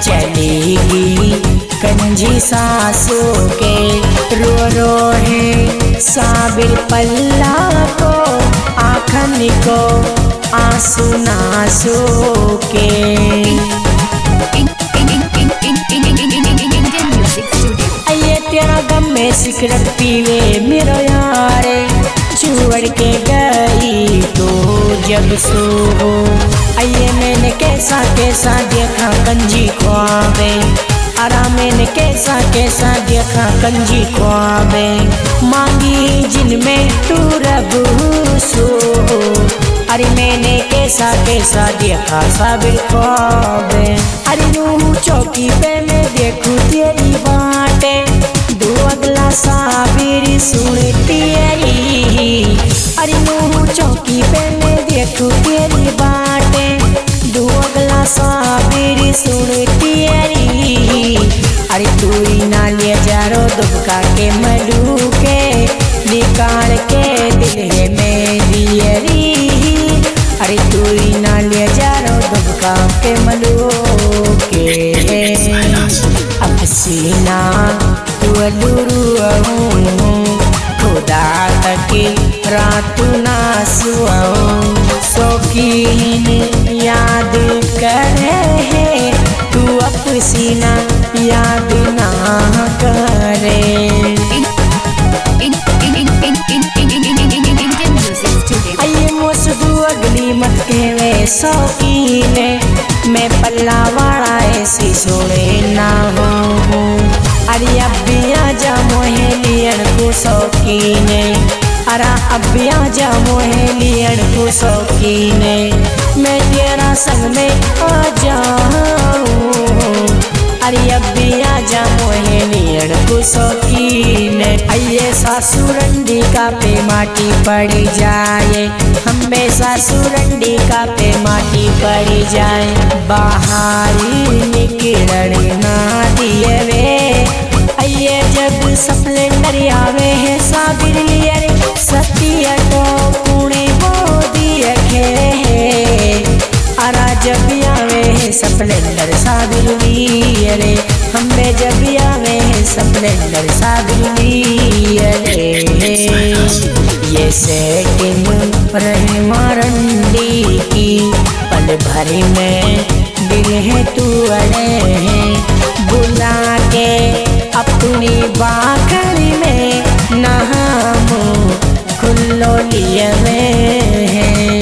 चलेगी कंजी सासू के। रो रो है साबिर पल्ला को, आँखन को आंसू नासू के। ये तेरा गम में सिगरेट पीवे मेरो यारे, छोड़ के गई तो जब सो। आइए मैंने कैसा कैसा देखा कंजी ख्वाबे, अरा मैंने कैसा कैसा देखा कंजी ख्वाबे। मांगी जिनमें तू रब सो, अरे मैंने कैसा कैसा देखा साबिर ख्वाबे। अरे रूह चौकी पे मैं देखूं तेरी बातें, दो अगला साबिर सुनती आई। अरे रूह चौकी पे मैं देखूं तेरी बातें, दो अगला साबिर सुनती आई। अरे तू ही ना ले जा रो दुबका के मलू के, निकाल के दिल है मेरी अरी। अरे तू ही ना ले जा रो दुबका के मलू के। अब सीना तू अलूरू खुदा तक रात ना सुआऊं, शौकीन याद करे है तू अब सीना याद ना करे। आइए मुझको अगली मत कहवे शौकीन, मैं पल्ला वाला ऐसी सोड़े ना हो। अरे अभी आजा मोहे लियन को शौकीन, अरा अभी आजा मोहे लियन को शौकीन। मैं तेरा संग में आ जाऊं, अरे अभी आजा मोहे लियन को शौकीन। आइए सासुरंडी का पे माटी पड़ जाए, हमें सासुरंडी का पे माटी पड़ जाए। बाहरी निकलने ना दिए वे, आइए जब स्प्लेंडर आवे है साबिर लियर, सत्य तो पुणे मोदी रखे है। अरा जब आवे है स्प्लेंडर साबिर लियर, हमें जब आवे है स्प्लेंडर साबिर लियर। ये सेटिंग रहे मारंडी की, पल भर में दिल है तू अड़े है। बुला के अपनी बाखरी में नहामो खुल्लो लिए में।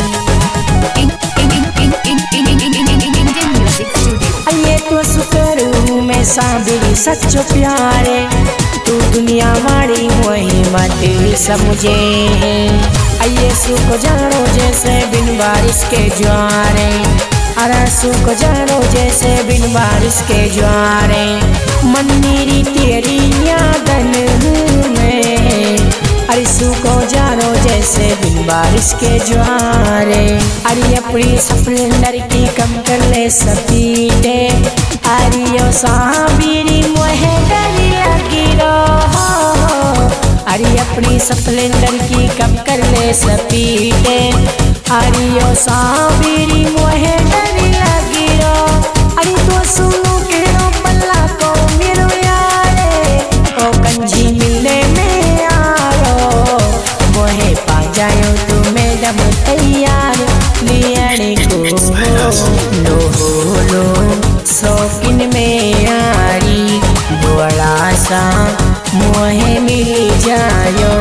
आइए तो सुकरू मैं साबिर सच्चो प्यारे, तू दुनिया वाली वही मत समझे। आइए सुख जानो जैसे बिन बारिश के ज्वारे, अरे सुख जानो जैसे बिन बारिश के ज्वारे। मन्नीरी तेरी यादन में, अरे सुखो जानो जैसे बिन बारिश के ज्वारे। अरे अपनी स्प्लेंडर की कम कर ले सपीटे, अरे साबिरी मोहे डरी लगी रो। अरे अपनी स्प्लेंडर की कम कर ले सपीटे, अरे साबिरी मोहे डरी लगी रो। अरे तो सुनो के रो पल्ला को मेरो यारे, ओ कंजी मिलने में आरो। मोहे पा जायो तो मैडम तैयार लियाने को, लो लो शौकीन में यारी। बड़ा सा मोहे मिल जायो,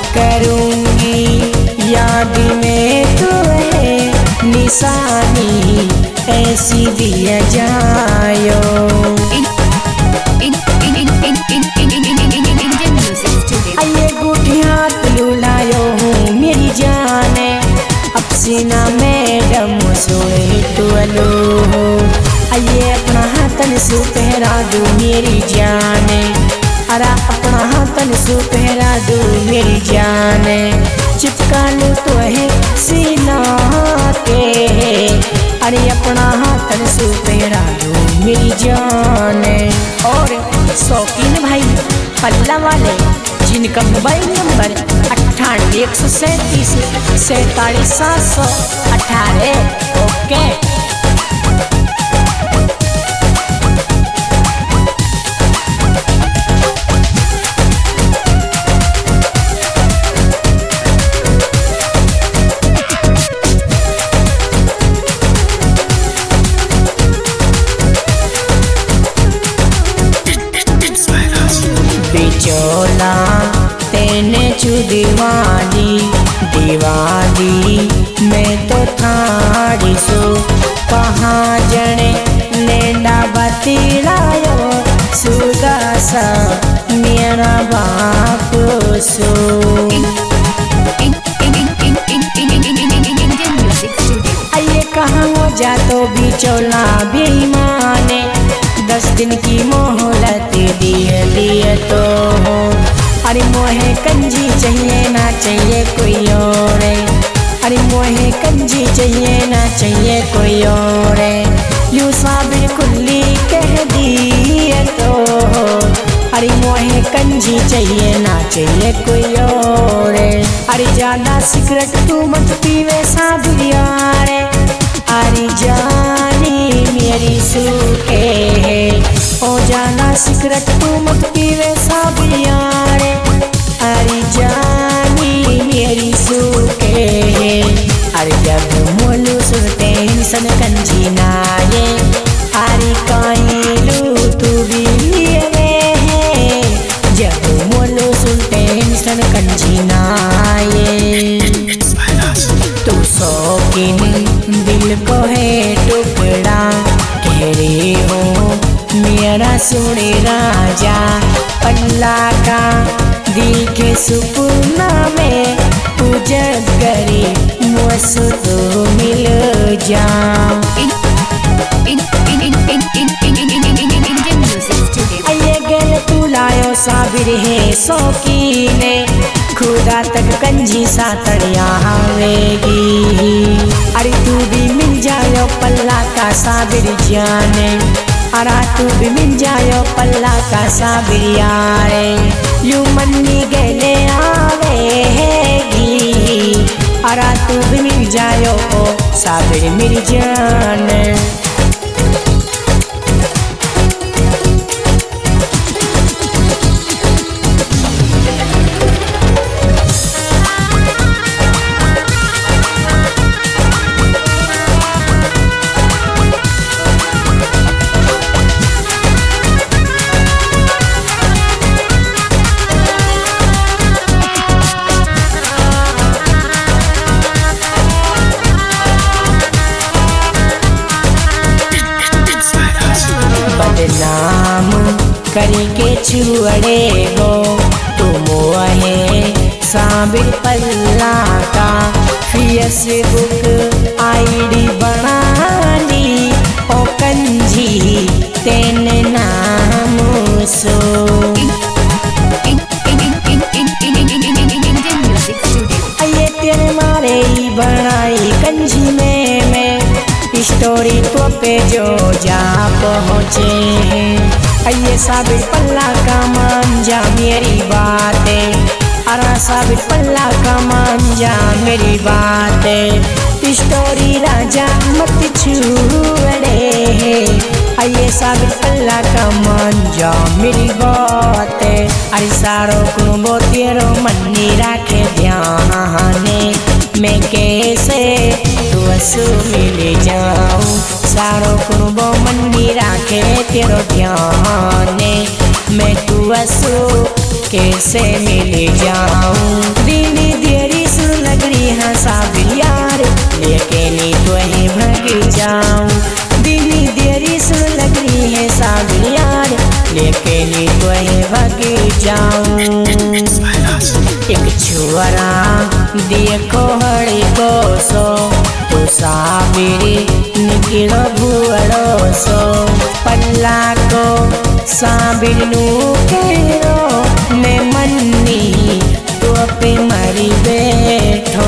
करूँगी याद में तो है निशानी ऐसी दिया जायो। आइए गुठिया लुलायो हूँ मेरी जाने, अब सीना मैडम सोए तो अलो हो। आइए अपना हाथन सु पहरा दो मेरी जाने, अरा अपना हाथन सु पहरा दो मेरी जाने। चिपका लो तो है सीना के, अरे अपना हाथन सु पहरा दो मेरी जाने। और शौकीन भाई पल्ला वाले जिनका मोबाइल नंबर 98 137 47 718, ओके। सा मेरा बाप सो। आइए कहाँ हो जा तो भी चौला बेईमाने, 10 दिन की मोहलत दिए तो हो। अरे मोहे कंजी चाहिए ना चाहिए कोई और, अरे मोहे कंजी चाहिए ना चाहिए कोई और, यूं साबिर कुल्ली कह दिए तो हो। अरे मोहे कंजी चाहिए ना चाहिए कोई और, अरे ज्यादा सिगरेट तू मत पीवे साबिर यार, अरे जानी मेरी सूखे है, ओ जाना सिगरेट तू मत पीवे साबिर यार, अरे जानी मेरी सूखे है। अरे जब मोलू सुनते इंसान कंजी नाये, अरे कायलू तू भी है, जब मोलू सुनते इंसान कंजी नाये। तू शौकीन दिल को है टुकड़ा कह रही हो मेरा सुने राजा, पल्ला का दिल के सुपना में पूजन करी मुझसे तो मिल जा। आइए गल तू लायो साबिर है शौकीन, खुदा तक कंजी सा तड़िया आवेगी। अरे तू भी मिल जायो पल्ला का साबिर जाने, अरा तू भी मिल जायो पल्ला का साबिर यारे, यूं मन्नी गले आवेगी। अरा तू भी मिल जायो ओ साबिर मेरी जान। बदनाम करके छुड़े गो तुम वहे साबिर पल्ला का, फेसबुक आईडी बना ली ओ कंजी तेने नाम सो। ये तेरे मारे ही बनाई कंजी में मैं स्टोरी तो पे जो जा पहुँचे हैं। ये साबिर पल्ला का मान जा मेरी बातें, अरा साबिर पल्ला का मान जा मेरी बातें, स्टोरी राजा मत छुड़े है। ये साबिर पल्ला का मान जा मेरी बातें, अरे सारो कुनबो तेरो मन्नी राखे ध्याने, मैं कैसे तू असु मिल जाऊं, सारो कुनबो मन्नी राखे तेरो ध्याने, मैं तू असु कैसे मिल जाऊं। दीदी तेरी सुर लग रही है साबिर यार, लेकिन तो ही भाग जाऊं। दीदी तेरी सुर लग रही है साबिर यार, लेकिन तो ही भाग जाऊं। एक छुअरा देखो हड़ी को सो, तो साबिर निकलो भुअड़ो सो, पल्ला को साबिर नू केरो मैं मन्नी तो पे मरी बैठो।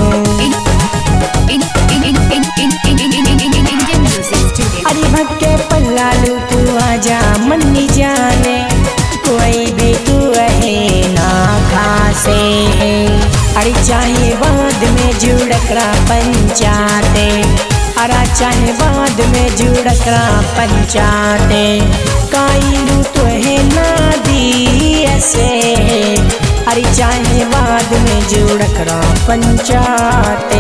अरे भक्के पल्ला लू तू आजा मन्नी जाने, कोई भी तू है ना खासे है। अरे चाहे बाद में जुड़करा पंचाते, अरा चाहे बाद में जुड़करा पंचाते, काइलू तो है ना दिए से। अरे चाहे बाद में जुड़करा पंचाते।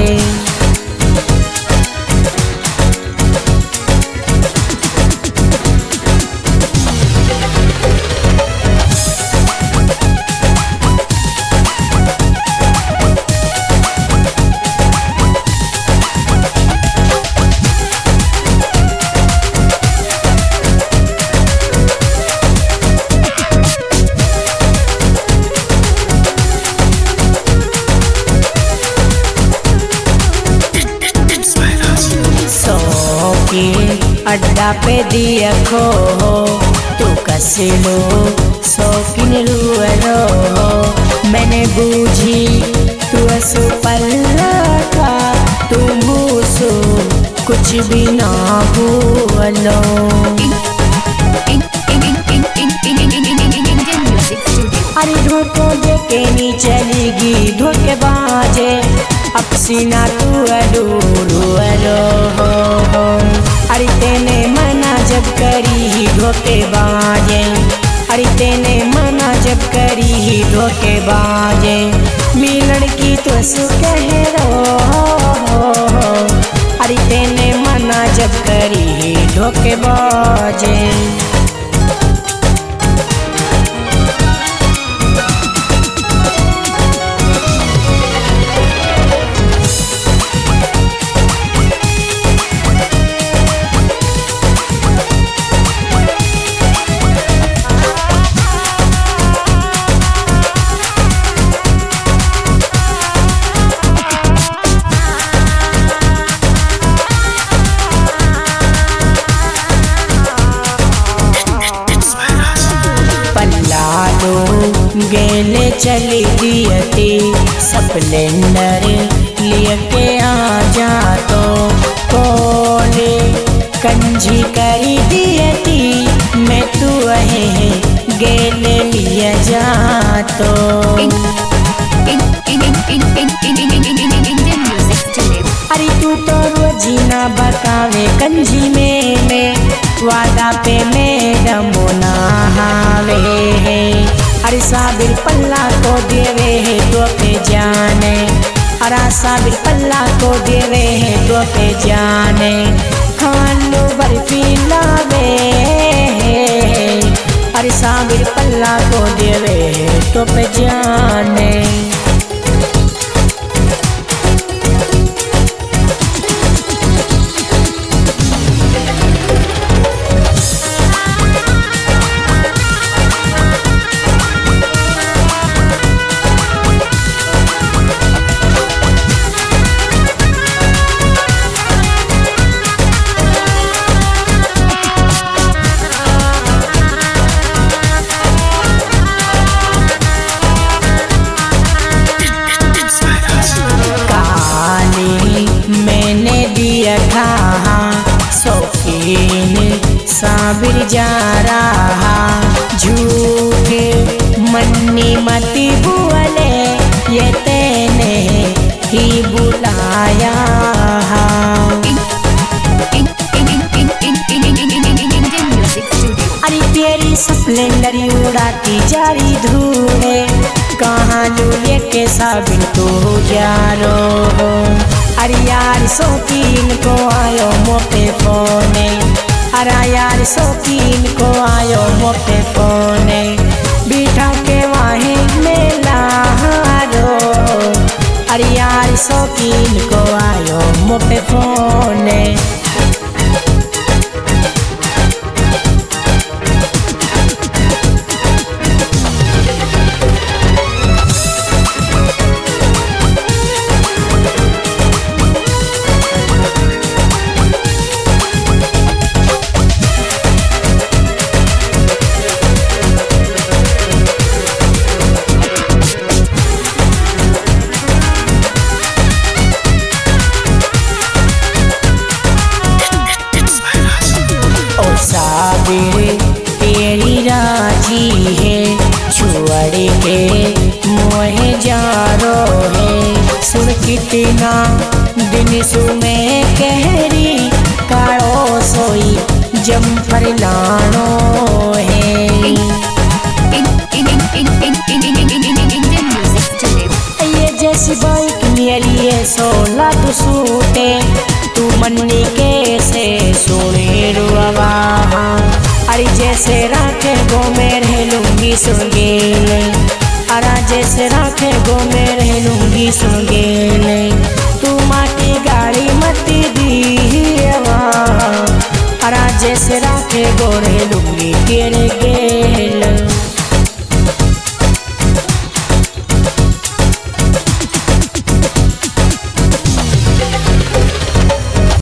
वादा पे दिया खो हो तू कसिलो शौकीन रुअलो हो मैंने बूझी तू असु पल्ला का तुम भूसो कुछ भी ना बोलो। अरे धोखो देके नी चलेगी धोखे बाजे अब सीना तू अडूरू अलो हो। अरे तेने मना जब करी ही धोखे बाजे अरे तेने मना जब करी ही धोखे बाजे मी लड़की तो सु कह रो अरे तेने मना जब करी ही धोखे बाजे। गेले चली दियती स्प्लेंडर लेके आ जा तो कोले कंजी करी दियती मैं तू है गेले लिया जा तो। अरे तू तो रोजीना बतावे कंजी में वादा पे मैडम नहावे है अरे साबिर पल्ला को देवे है तो पे जाने अरे साबिर पल्ला को देवे है तो पे जाने खानो बर्फी लावे अरे साबिर पल्ला को देवे है तो पे जाने। शौकीन साबिर जा रहा झूठे मन्नी मती बुअले ये तेने ही बुलाया। अरे तेरी स्प्लेंडर उड़ाती जारी धूड़े कहाँ लूले के साबिर तो जा रो। अरे यार शौकीन को आयो मोटे फोने अरे यार शौकीन को आयो मोटे फोने बिठा के वाहे मेला रो। अरे यार शौकीन को आयो मोटे फोने। साबिर तेरी राजी है छुअड़ के मोहे जा रो है सुन कितना दिन सुमे कहरी काड़ो सोई जम्फर लानो है। ये जैसी बाइक मेरी है सोला तू सूटे तू मन्नी कैसे सोने रुआ अरे जैसे राखे गो में रह लूंगी सुनगेले अरा जैसे राखे गो में रह लूंगी सुनगेले तू माटी गाड़ी मती दी अरा जैसे राखे गो रह लूंगी तेरे गे